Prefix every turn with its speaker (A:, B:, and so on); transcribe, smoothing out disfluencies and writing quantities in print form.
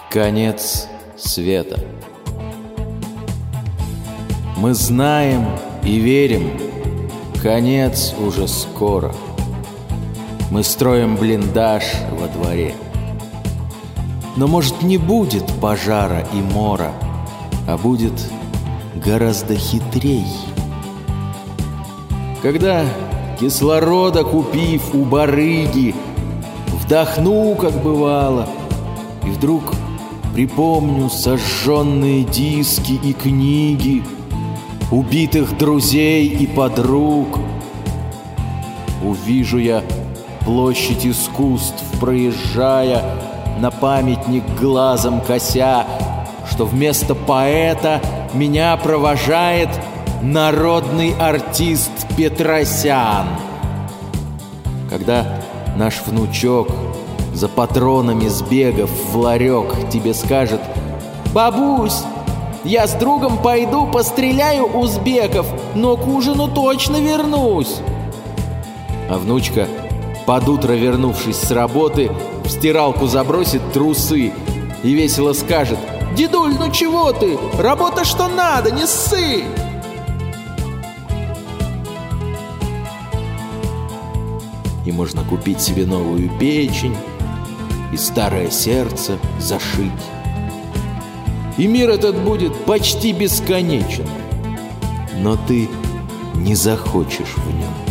A: Конец света. Мы знаем и верим, конец уже скоро. Мы строим блиндаж во дворе. Но, может, не будет пожара и мора, а будет гораздо хитрей. Когда, кислорода купив у барыги, вдохну, как бывало, и вдруг припомню сожженные диски и книги, убитых друзей и подруг. Увижу я площадь искусств, проезжая, на памятник глазом кося, что вместо поэта меня провожает народный артист Петросян. Когда наш внучок за патронами сбегав в ларек тебе скажет: «Бабусь, я с другом пойду постреляю узбеков, но к ужину точно вернусь». А внучка, под утро вернувшись с работы, в стиралку забросит трусы и весело скажет: «Дедуль, ну чего ты? Работа что надо, не ссы!» И можно купить себе новую печень и старое сердце зашить. И мир этот будет почти бесконечен, но ты не захочешь в нем